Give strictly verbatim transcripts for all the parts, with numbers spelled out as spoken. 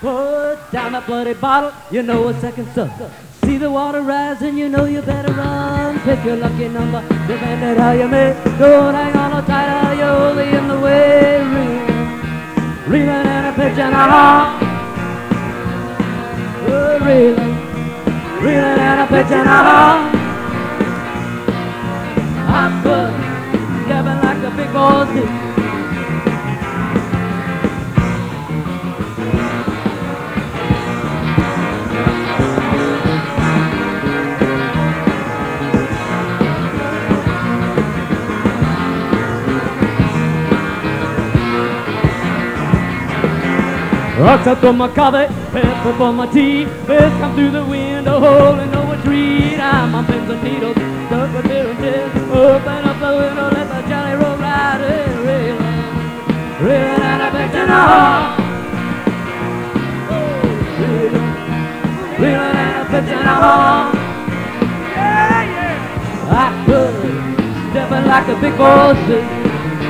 Put down that bloody bottle, you know a second suck. See the water rising, you know you better run. Pick your lucky number, defend it how you may. Don't hang on no tighter, you're only in the way. Reeling, reeling and a pitch and a half. Oh, reeling, reeling and a pitch and a half. I'm good, stepping like the big boys do. Rocks up on my coffee, pepper for my tea. Birds come through the window, hole in no tree. I'm on pins and needles, stuck with here and there. Open up the window, let the Jolly Roll ride in. Reeling, reeling and a bitch in a heart. Reeling, reeling and a bitch in a heart. Yeah, yeah. I could, stepping like the big boys do.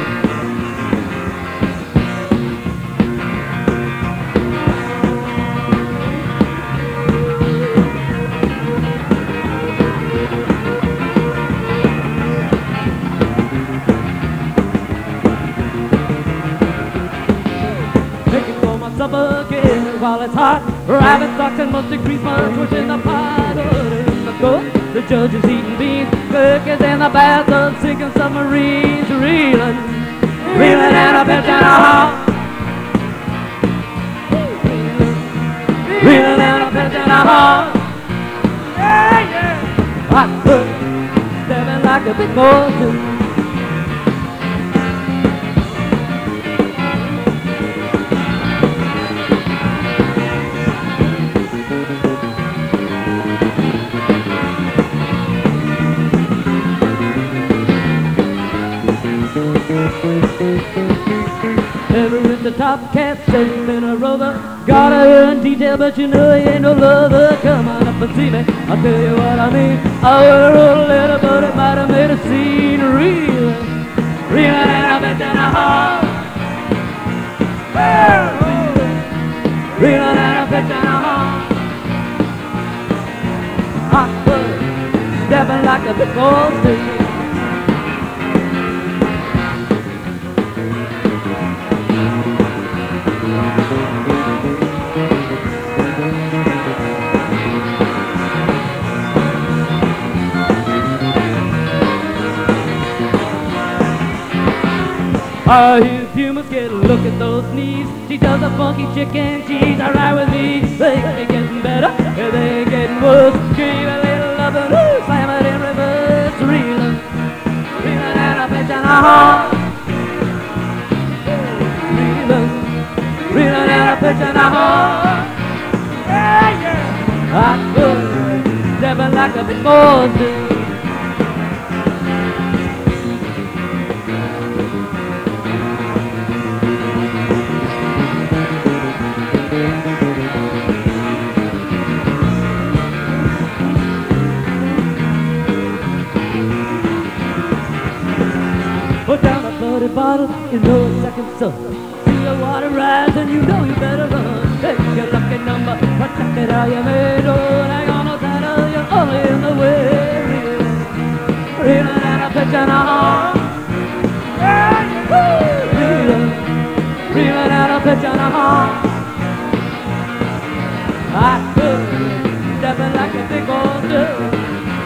Again, while it's hot, rabbit socks and mustard grease much in the pot. In the cook, the judge is eating beans. Cook is in the bathtub sinking submarines. Reeling, reeling and a bitch and a half. Reeling and a bitch and a half. Yeah, yeah. Hot cook, stepping like a big boy too. Ever in the top cat sitting in a rover. Gotta earn detail, but you know he ain't no lover. Come on up and see me, I'll tell you what I mean. I would've wrote a letter, but it might have made a scene. Reeling, reeling and a bitch and a half. Reeling, reeling and a bitch and a half. Hot foot, stepping like the big boys do. I hear humans get a look at those knees. She does a funky chicken cheese. I ride with me. They ain't getting better, they ain't getting worse. Give a little love and ooh, slam it in reverse. Reeling, reeling and a bitch and a half. Reeling, reeling and a bitch and a half. Yeah, yeah. I could, stepping like a big boy do. Put down a bloody bottle, you know it's second son. See the water rise and you know you better run. Take your lucky number, protect it how you may. Don't hang on no tighter, you're only in the way. Reeling, reeling and a pitch and a half. Reeling, reeling and a pitch and a half. I could, stepping like a big old dude.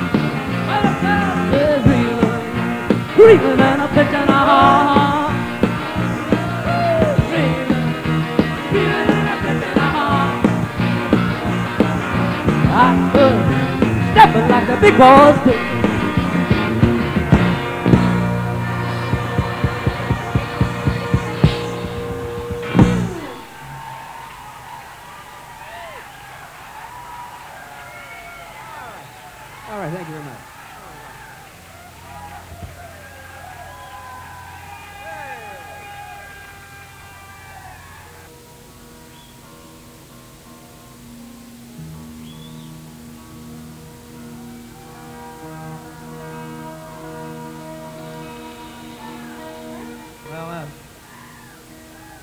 Reeling and a pitch and a half. Reeling, reeling and a pitch and a half. I could, stepping like the big boys do. All right, thank you very much.